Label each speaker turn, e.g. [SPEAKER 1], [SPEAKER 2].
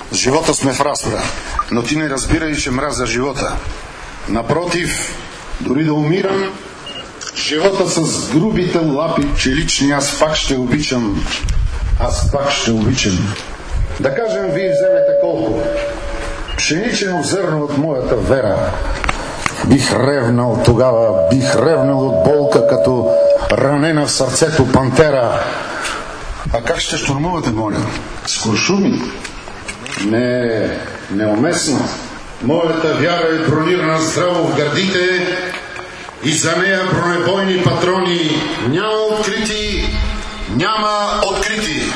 [SPEAKER 1] С живота сме в разпра, но ти не разбирай, че мразя живота. Напротив, дори да умирам, живота с грубите лапи челични аз пак ще обичам. Аз пак ще обичам. Да кажем, вие вземете колко? Пшеничено зърно от моята вера. Бих ревнал тогава, бих ревнал от болка, като ранена в сърцето пантера. А как ще щурмувате, моля? С куршуми? Не, неуместно. Моята вяра е бронирана здраво в гърдите и за нея бронебойни патрони. Няма открити, няма открити.